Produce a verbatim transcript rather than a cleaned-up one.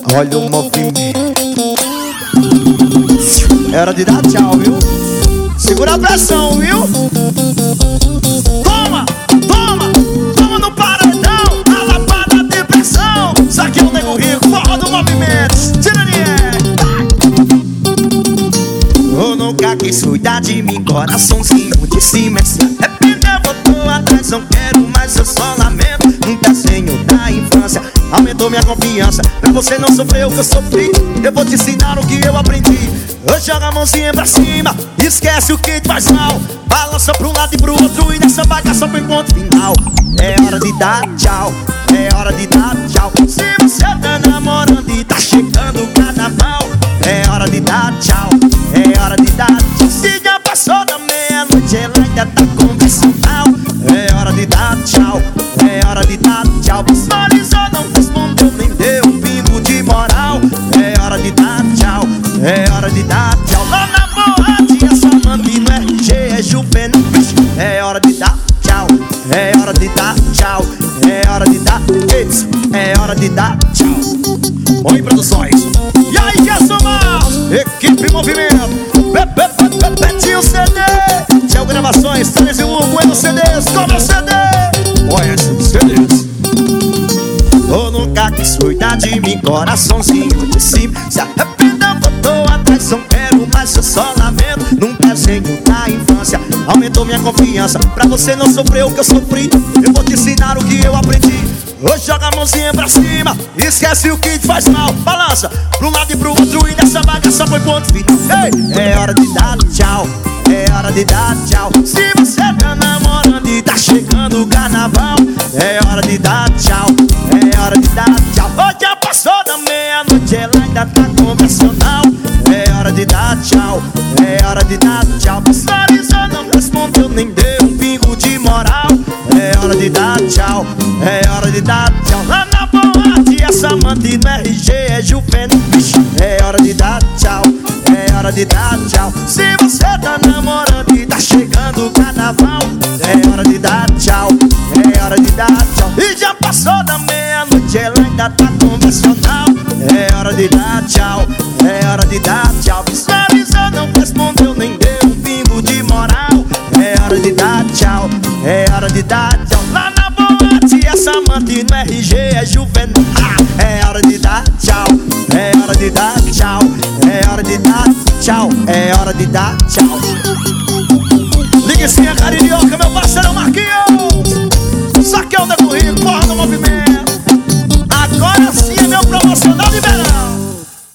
Olha o movimento. É hora de dar tchau, viu? Segura a pressão, viu? Toma, toma, toma no paredão. A lapada de pressão. Isso aqui é o Nego Rico, forró do movimento. Tiranier. Eu nunca quis cuidar de mim, coraçãozinho de cima. Se arrependeu, voltou atrás, não quero mais, eu só lamento. Um desenho da infância aumentou minha confiança. Pra você não sofrer o que eu sofri, eu vou te ensinar o que eu aprendi. Eu jogo a mãozinha pra cima, esquece o que te faz mal. Balança pra um lado e pro outro e nessa bagaça pro encontro final. É hora de dar tchau, é hora de dar tchau. Se você tá namorando e tá chegando o carnaval, é hora de dar tchau, é hora de dar tchau. Se já passou da meia-noite, ela ainda tá convencional. É hora de dar tchau, é hora de dar tchau. Visualizou, não respondeu, nem deu um pingo de moral. É hora de dar tchau, é hora de dar tchau. Lá na boate, essa mami no R G é juvenil. É hora de dar tchau, é hora de dar tchau, é hora de dar eits, é hora de dar tchau. Oi, produções. E aí, Gerson Mouse, equipe movimento. Betinho C D, Tchau Gravações, Thales e Hugo, Bueno C Ds, cobra C D. Olha esses C Ds. Eu nunca quis cuidar de mim, coraçãozinho de cima. Se arrependeu, voltou atrás, não quero mais, eu só lamento. Num desenho da infância aumentou minha confiança. Pra você não sofrer o que eu sofri, eu vou te ensinar o que eu aprendi. Hoje joga a mãozinha pra cima, esquece o que te faz mal. Balança pra um lado e pro outro e nessa bagaça foi ponto final. Ei, é hora de dar tchau, é hora de dar tchau. Se você tá namorando e tá chegando o carnaval, é hora de dar tchau, é hora de dar tchau. Hoje já passou da meia-noite, ela ainda tá convencional. É hora de dar tchau, é hora de dar tchau. Visualizou, não respondeu, nem deu um pingo de moral. É hora de dar tchau, é hora de dar tchau. Lá na boate, essa mandi no R G é juvenil. É hora de dar tchau, é hora de dar tchau. Se você tá namorando e tá chegando o carnaval, é hora de dar tchau, é hora de dar tchau. E já passou da meia-noite, ela ainda tá convencional. É hora de dar tchau, é hora de dar tchau. Visualizou, não respondeu, nem deu um pingo de moral. É hora de dar tchau, é hora de dar tchau. Lá na boate, essa amante no R G é juvenil. ah, É hora de dar tchau, é hora de dar tchau, é hora de dar tchau, é hora de dar tchau.